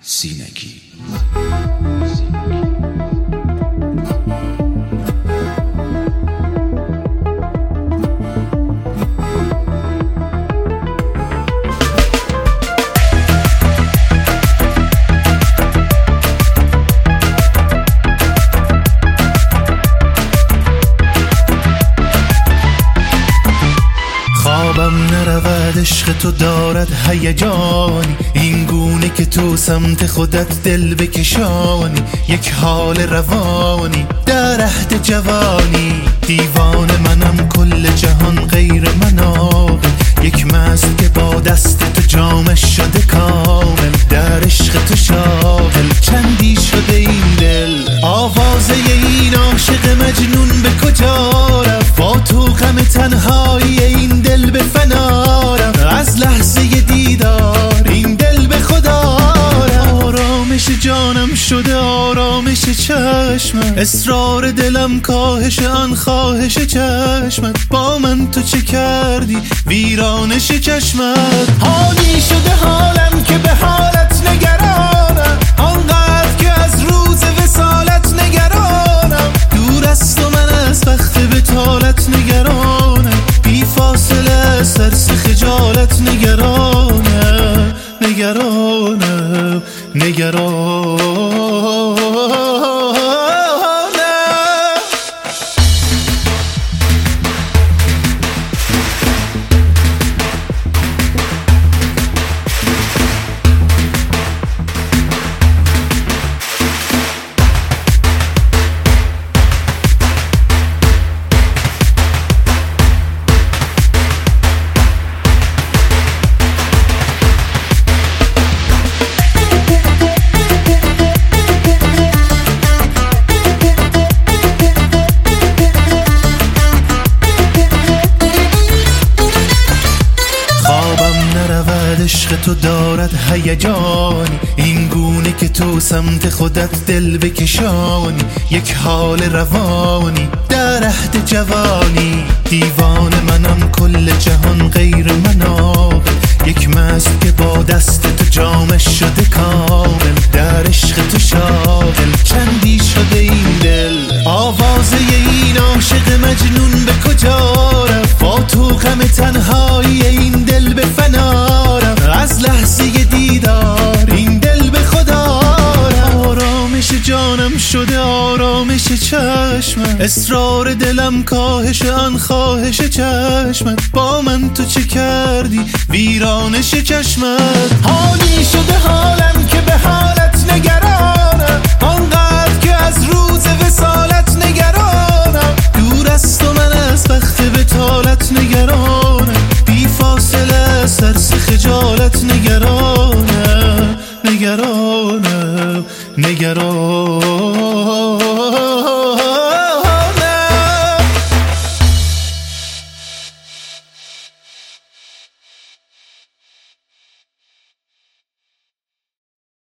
سینگی. خوابم نرود عشق تو دارد هیجانی، این گونه که تو سمت خودت دل بکشانی، یک حال روانی در عهد جوانی. دیوان منم کل جهان غیر من عاقل، یک مست که با دست تو جامش شده کامل، در عشق تو شاغل چندی شده این دل. آوازه این عاشق مجنون به کجا رفت؟ با تو غم تنهایی این دل به فنا رفت، از لحظه دیدار این دل به خدا رفت. آرامش جانم شده آرامش چشمت، اصرار دلم کاهش آن خواهش چشمت. با من تو چه کردی ویرانش چشمت؟ حالی شده حالم که به حالت نگرانم، آنقدر که از روز وصالت نگرانم. دور از تو من از وقت بطالت نگرانم، بی فاصله سرس خجالت نگرانم. نگرانم عشق تو دارد هیجانی، این گونه که تو سمت خودت دل بکشانی، یک حال روانی در عهد جوانی. دیوان منم کل جهان غیر من عاقل، یک مست که با دست تو جامش شده کامل، در عشق تو شاغل چندی شده این دل. آوازه این عاشق مجنون به کجا رفت؟ با تو غم تنهایی این دل به فنا رفت، از لحظه دیدار این دل به خدا رفت. آرامش جانم شده آرامش چشمت، اصرار دلم کاهش آن خواهش چشمت. با من تو چه کردی ویرانش چشمت؟ حالی شده حالم که به حالت نگرانم، آنقدر که از روز وصالت نگرانم. دور از تو من از وقت بطالت نگرانم، بی فاصله سرس خجالت نگرانم. نگرانم